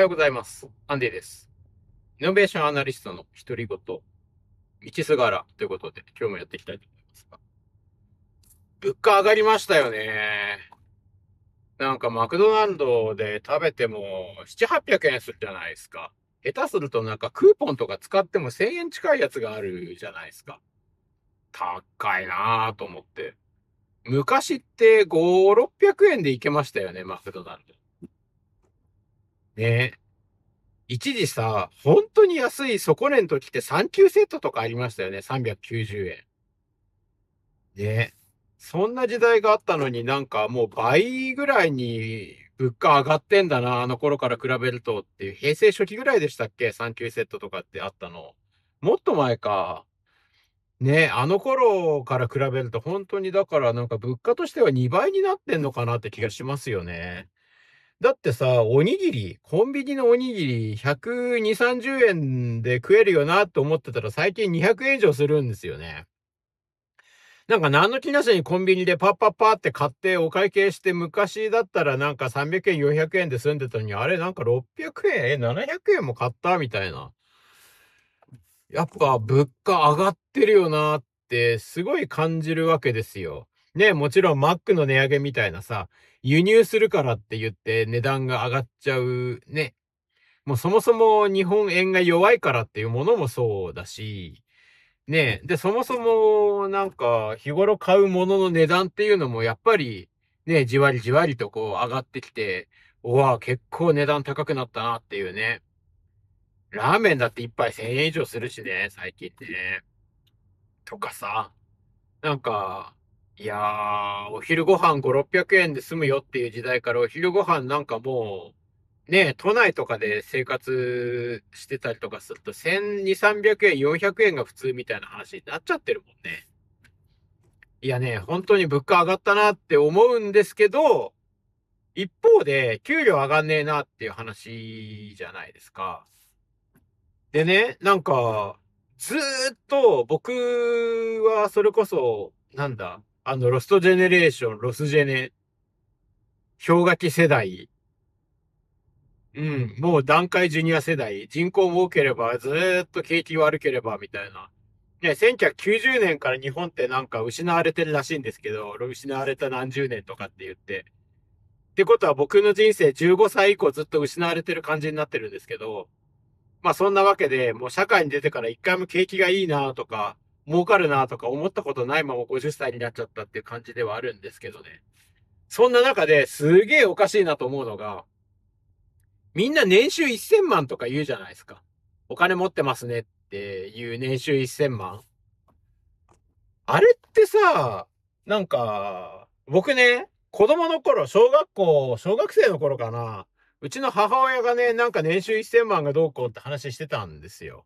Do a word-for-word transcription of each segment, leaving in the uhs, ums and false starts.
ようございます。アンディです。イノベーションアナリストの独り言、道すがらということで、今日もやっていきたいと思いますが。物価上がりましたよね。なんかマクドナルドで食べてもななひゃく、はっぴゃくえんするじゃないですか。下手するとなんかクーポンとか使ってもせんえん近いやつがあるじゃないですか。高いなぁと思って。昔ってご、ろっぴゃくえんでいけましたよね、マクドナルド。ね。一時さ、本当に安い底値の時ってさん級セットとかありましたよね。さんびゃくきゅうじゅうえん。ね。そんな時代があったのになんかもう倍ぐらいに物価上がってんだな、あの頃から比べるとっていう。平成初期ぐらいでしたっけ？ さん 級セットとかってあったの。もっと前か。ね、あの頃から比べると本当にだからなんか物価としてはにばいになってんのかなって気がしますよね。だってさ、おにぎり、コンビニのおにぎりひゃくにじゅう、さんじゅうえんで食えるよなと思ってたら最近にひゃくえん以上するんですよね。なんか何の気なしにコンビニでパッパッパって買ってお会計して昔だったらなんかさんびゃくえん、よんひゃくえんで済んでたのに、あれなんかろっぴゃくえん、え、ななひゃくえんも買ったみたいな。やっぱ物価上がってるよなってすごい感じるわけですよ。ね、もちろんマックの値上げみたいなさ、輸入するからって言って値段が上がっちゃうね。もうそもそも日本円が弱いからっていうものもそうだし、ねえ。で、そもそもなんか日頃買うものの値段っていうのもやっぱりね、じわりじわりとこう上がってきて、おわ、結構値段高くなったなっていうね。ラーメンだって一杯せんえん以上するしね、最近ってね。とかさ、なんか、いやー、お昼ご飯ご、ろっぴゃくえんで済むよっていう時代からお昼ご飯なんかもう、ね、都内とかで生活してたりとかするとせんにひゃく、さんびゃくえん、よんひゃくえんが普通みたいな話になっちゃってるもんね。いやね、本当に物価上がったなって思うんですけど、一方で給料上がんねえなっていう話じゃないですか。でね、なんか、ずーっと僕はそれこそ、なんだ、あの、ロストジェネレーション、ロスジェネ、氷河期世代、うん、もう段階ジュニア世代、人口も多ければ、ずーっと景気悪ければ、みたいな。ね、せんきゅうひゃくきゅうじゅうねんから日本ってなんか失われてるらしいんですけど、失われた何十年とかって言って。ってことは僕の人生じゅうごさい以降ずっと失われてる感じになってるんですけど、まあそんなわけで、もう社会に出てから一回も景気がいいなとか、儲かるなとか思ったことないままごじゅっさいになっちゃったっていう感じではあるんですけどね。そんな中ですげえおかしいなと思うのが、みんな年収せんまんとか言うじゃないですか。お金持ってますねっていう年収せんまん。あれってさ、なんか、僕ね、子供の頃、小学校、小学生の頃かな。うちの母親がね、なんか年収せんまんがどうこうって話してたんですよ。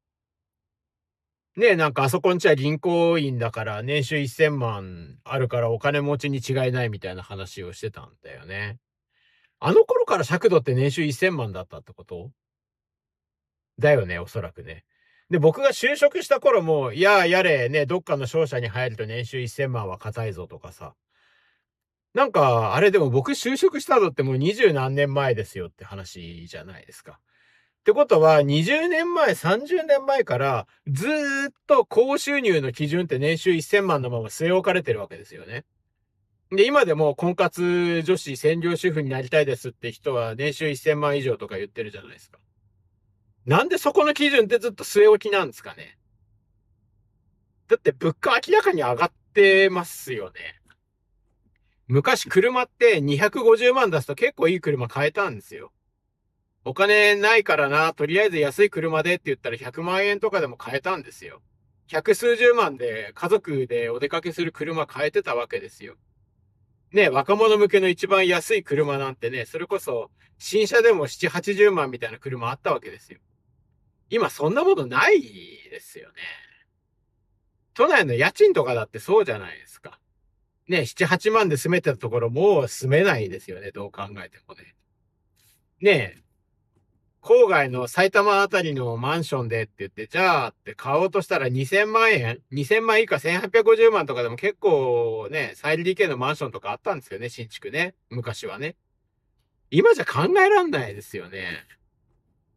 ねえ、なんかあそこんちは銀行員だから年収せんまんあるからお金持ちに違いないみたいな話をしてたんだよね。あの頃から尺度って年収せんまんだったってことだよね、おそらくね。で、僕が就職した頃も、いややれね、どっかの商社に入ると年収せんまんは硬いぞとかさ。なんか、あれでも僕就職したのってもう二十何年前ですよって話じゃないですか。ってことは、にじゅうねんまえ、さんじゅうねんまえから、ずーっと高収入の基準って年収せんまんのまま据え置かれてるわけですよね。で、今でも婚活女子専業主婦になりたいですって人は年収せんまん以上とか言ってるじゃないですか。なんでそこの基準ってずっと据え置きなんですかね。だって物価明らかに上がってますよね。昔車ってにひゃくごじゅうまん出すと結構いい車買えたんですよ。お金ないからな、とりあえず安い車でって言ったらひゃくまん円とかでも買えたんですよ。百数十万で家族でお出かけする車買えてたわけですよ。ね、若者向けの一番安い車なんてね、それこそ新車でもなな、はちじゅうまんみたいな車あったわけですよ。今そんなものないですよね。都内の家賃とかだってそうじゃないですか。ね、なな、はちまんで住めてたところもう住めないですよね、どう考えてもね。ね、郊外の埼玉あたりのマンションでって言って、じゃあって買おうとしたらにせんまん円 ?にせん 万以下せんはっぴゃくごじゅうまんとかでも結構ね、サイ エルディーケー のマンションとかあったんですよね、新築ね。昔はね。今じゃ考えらんないですよね。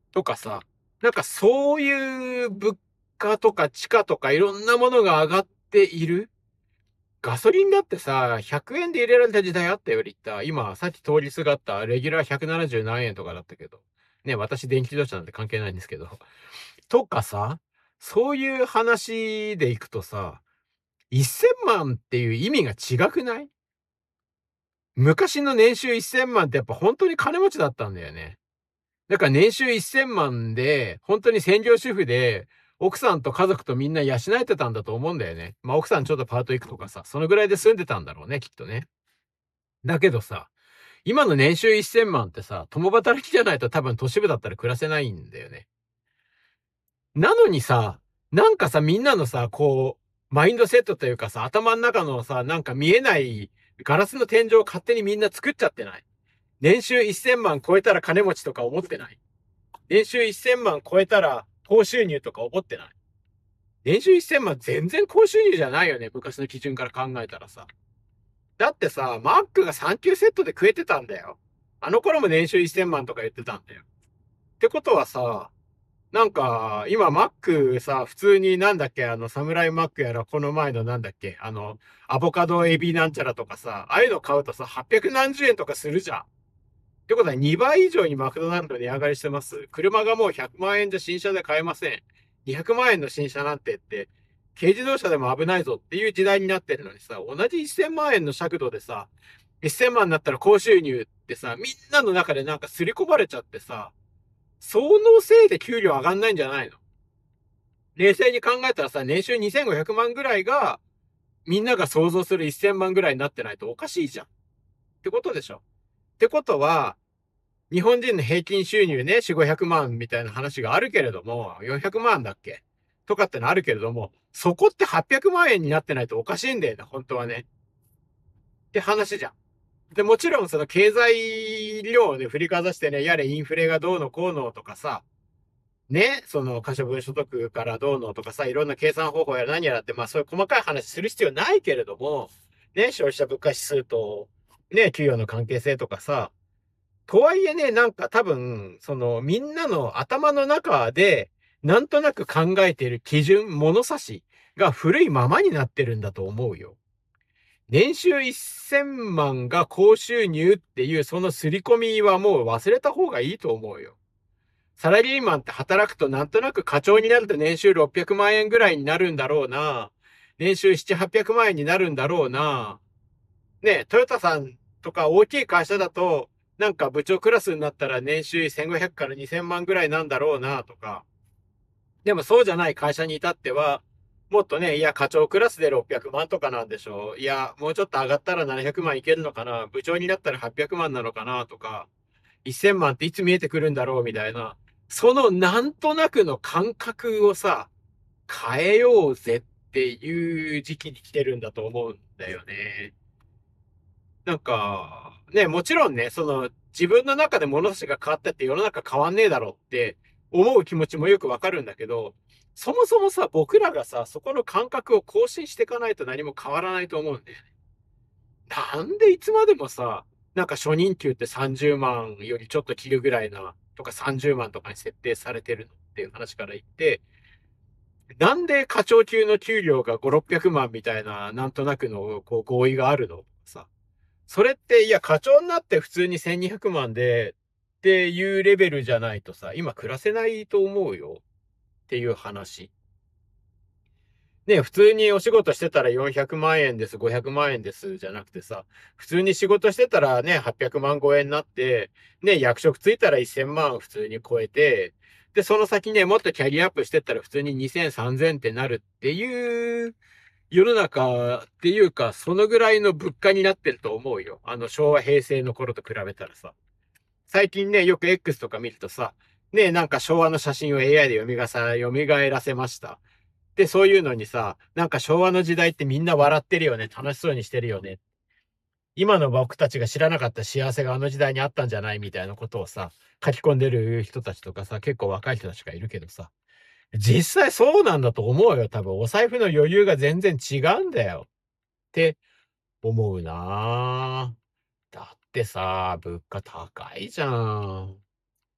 とかさ、なんかそういう物価とか地価とかいろんなものが上がっている。ガソリンだってさ、ひゃくえんで入れられた時代あったよ、リッター。今、さっき通りすがったレギュラーひゃくななじゅう何円とかだったけど。ね、私電気自動車なんて関係ないんですけど。とかさ、そういう話でいくとさ、せんまんっていう意味が違くない？昔の年収せんまんってやっぱ本当に金持ちだったんだよね。だから年収せんまんで、本当に専業主婦で、奥さんと家族とみんな養えてたんだと思うんだよね。まあ奥さんちょっとパート行くとかさ、そのぐらいで住んでたんだろうね、きっとね。だけどさ、今の年収せんまんってさ、共働きじゃないと多分都市部だったら暮らせないんだよね。なのにさ、なんかさ、みんなのさ、こう、マインドセットというかさ、頭の中のさ、なんか見えないガラスの天井を勝手にみんな作っちゃってない？年収せんまん超えたら金持ちとか思ってない？年収せんまん超えたら高収入とか思ってない？年収せんまん全然高収入じゃないよね。昔の基準から考えたらさ。だってさ、マックがさん級セットで食えてたんだよ。あの頃も年収せんまんとか言ってたんだよ。ってことはさ、なんか、今、マックさ、普通になんだっけ、あの、サムライマックやら、この前のなんだっけ、あの、アボカドエビなんちゃらとかさ、ああいうの買うとさ、はっぴゃく何十円とかするじゃん。ってことはにばい以上にマクドナルド値上がりしてます。車がもうひゃくまん円じゃ新車で買えません。にひゃくまん円の新車なんてって、軽自動車でも危ないぞっていう時代になってるのにさ、同じせんまん円の尺度でさ、せんまんになったら高収入ってさ、みんなの中でなんか刷り込まれちゃってさ、そのせいで給料上がんないんじゃないの？冷静に考えたらさ、年収にせんごひゃくまんぐらいが、みんなが想像するせんまんぐらいになってないとおかしいじゃん。ってことでしょ。ってことは、日本人の平均収入ね、よん、ごひゃくまんみたいな話があるけれども、よんひゃくまんだっけとかってのあるけれども、そこってはっぴゃくまん円になってないとおかしいんだよね、本当はね。って話じゃん。で、もちろんその経済量をね、振りかざしてね、やれインフレがどうのこうのとかさ、ね、その可処分所得からどうのとかさ、いろんな計算方法やら何やらって、まあそういう細かい話する必要ないけれども、ね、消費者物価指数と、ね、給与の関係性とかさ、とはいえね、なんか多分、そのみんなの頭の中で、なんとなく考えている基準、物差しが古いままになってるんだと思うよ。年収せんまんが高収入っていうその刷り込みはもう忘れた方がいいと思うよ。サラリーマンって働くとなんとなく課長になると年収ろっぴゃくまん円ぐらいになるんだろうな。年収なな、はっぴゃくまん円になるんだろうな。ね、トヨタさんとか大きい会社だと、なんか部長クラスになったら年収せんごひゃくからにせんまんぐらいなんだろうなとか。でもそうじゃない会社に至っては、もっとね、いや、課長クラスでろっぴゃくまんとかなんでしょう。いや、もうちょっと上がったらななひゃくまんいけるのかな。部長になったらはっぴゃくまんなのかなとか。せんまんっていつ見えてくるんだろうみたいな。そのなんとなくの感覚をさ、変えようぜっていう時期に来てるんだと思うんだよね。なんか、ね、もちろんね、その自分の中で物差しが変わったって世の中変わんねえだろうって思う気持ちもよくわかるんだけど、そもそもさ、僕らがさ、そこの感覚を更新していかないと何も変わらないと思うんだよね。なんでいつまでもさ、なんか初任給ってさんじゅうまんよりちょっと切るぐらいな、とかさんじゅうまんとかに設定されてるのっていう話から言って、なんで課長級の給料がご、ろっぴゃくまんみたいな、なんとなくのこう合意があるのさ。それって、いや、課長になって普通にせんにひゃくまんで、っていうレベルじゃないとさ、今暮らせないと思うよっていう話。ね、普通にお仕事してたらよんひゃくまん円です、ごひゃくまん円ですじゃなくてさ、普通に仕事してたらね、はっぴゃくまん超えになって、ね、役職ついたらせんまん普通に超えて、で、その先ね、もっとキャリアアップしてったら普通ににせん、さんぜんってなるっていう世の中っていうか、そのぐらいの物価になってると思うよ。あの昭和、平成の頃と比べたらさ。最近ね、よく X とか見るとさ、ね、なんか昭和の写真を エーアイ で蘇らさ、蘇らせました。で、そういうのにさ、なんか昭和の時代ってみんな笑ってるよね。楽しそうにしてるよね。今の僕たちが知らなかった幸せがあの時代にあったんじゃないみたいなことをさ、書き込んでる人たちとかさ、結構若い人たちがいるけどさ、実際そうなんだと思うよ。多分お財布の余裕が全然違うんだよ。って思うなぁ。だってさ、物価高いじゃん。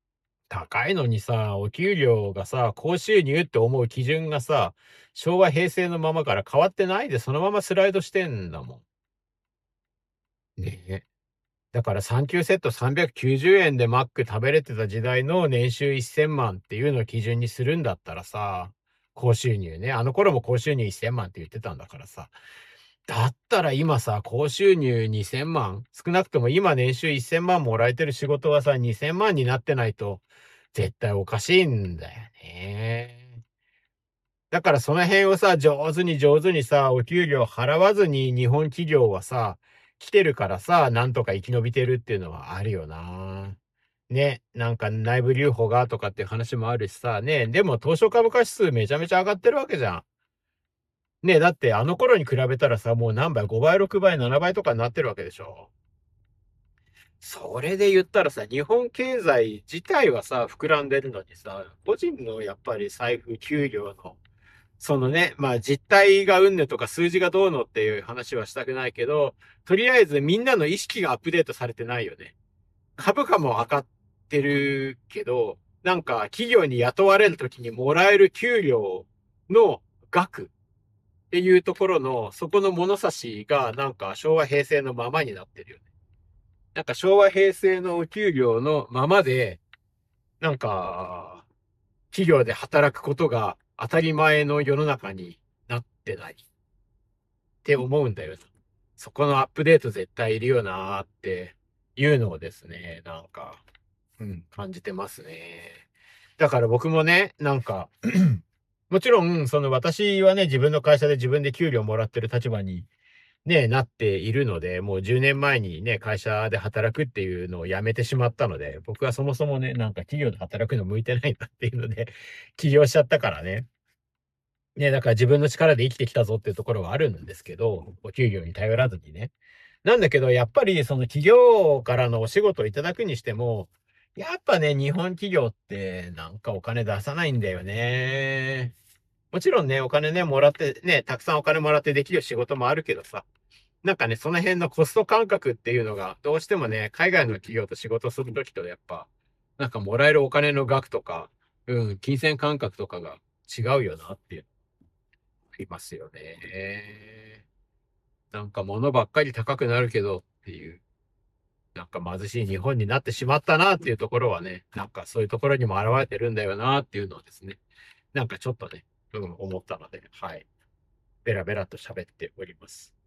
高いのにさ、お給料がさ、高収入って思う基準がさ、昭和平成のままから変わってないで、そのままスライドしてんだもん。ねえ。だからさん級セットさんびゃくきゅうじゅうえんでマック食べれてた時代の年収せんまんっていうのを基準にするんだったらさ、高収入ね。あの頃も高収入せんまんって言ってたんだからさ。だったら今さ、高収入にせんまん、少なくとも今年収せんまんもらえてる仕事はさ、にせんまんになってないと、絶対おかしいんだよね。だからその辺をさ、上手に上手にさ、お給料払わずに日本企業はさ、来てるからさ、なんとか生き延びてるっていうのはあるよな。ね、なんか内部留保がとかっていう話もあるしさ、ね、でも東証株価指数めちゃめちゃ上がってるわけじゃん。ね、だってあの頃に比べたらさ、もう何倍、ごばい、ろくばい、ななばいとかになってるわけでしょ。それで言ったらさ、日本経済自体はさ、膨らんでるのにさ、個人のやっぱり財布、給料の、そのね、まあ実態がうんぬとか数字がどうのっていう話はしたくないけど、とりあえずみんなの意識がアップデートされてないよね。株価も上がってるけど、なんか企業に雇われるときにもらえる給料の額っていうところの、そこの物差しがなんか昭和平成のままになってるよね。なんか昭和平成のお給料のままで、なんか企業で働くことが当たり前の世の中になってないって思うんだよ。そこのアップデート絶対いるよなーっていうのをですね、なんか、うん、感じてますね。だから僕もね、なんかもちろん、その私はね、自分の会社で自分で給料もらってる立場にね、なっているので、もうじゅうねんまえにね、会社で働くっていうのをやめてしまったので、僕はそもそもね、なんか企業で働くの向いてないなっていうので、起業しちゃったからね。ね、だから自分の力で生きてきたぞっていうところはあるんですけど、お給料に頼らずにね。なんだけど、やっぱりその企業からのお仕事をいただくにしても、やっぱね、日本企業ってなんかお金出さないんだよね。もちろんね、お金ね、もらってね、たくさんお金もらってできる仕事もあるけどさ、なんかね、その辺のコスト感覚っていうのが、どうしてもね、海外の企業と仕事するときとやっぱ、なんかもらえるお金の額とか、うん、金銭感覚とかが違うよなっていう、ありますよね。なんか物ばっかり高くなるけどっていう、なんか貧しい日本になってしまったなっていうところはね、なんかそういうところにも現れてるんだよなっていうのをですね、なんかちょっとね、うん、思ったので、はい。ベラベラと喋っております。